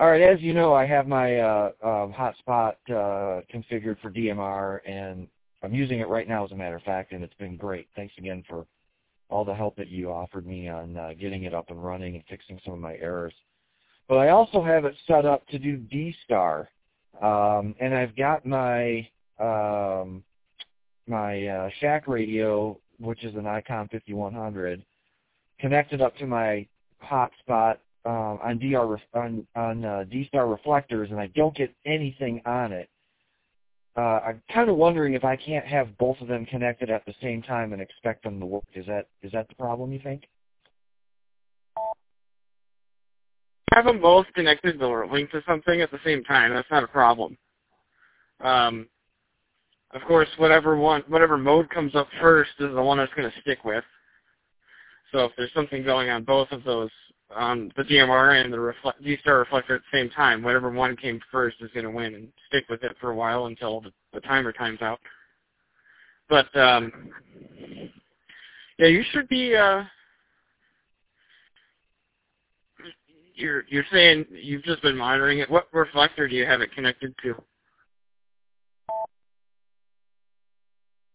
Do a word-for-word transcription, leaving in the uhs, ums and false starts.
All right, as you know, I have my uh, um, hotspot uh, configured for D M R, and I'm using it right now, as a matter of fact, and it's been great. Thanks again for all the help that you offered me on uh, getting it up and running and fixing some of my errors. But I also have it set up to do D-Star, um, and I've got my um, my uh, Shack radio, which is an Icom fifty-one hundred, connected up to my hotspot um, on D R on on uh, D-Star reflectors, and I don't get anything on it. Uh, I'm kind of wondering if I can't have both of them connected at the same time and expect them to work. Is that is that the problem, you think? Have them both connected or linked to something at the same time. That's not a problem. Um, of course, whatever one, whatever mode comes up first is the one that's going to stick with. So if there's something going on both of those, on the D M R and the reflect, D-Star reflector at the same time, whatever one came first is going to win and stick with it for a while until the, the timer times out. But um, yeah, you should be. Uh, you're you're saying you've just been monitoring it. What reflector do you have it connected to?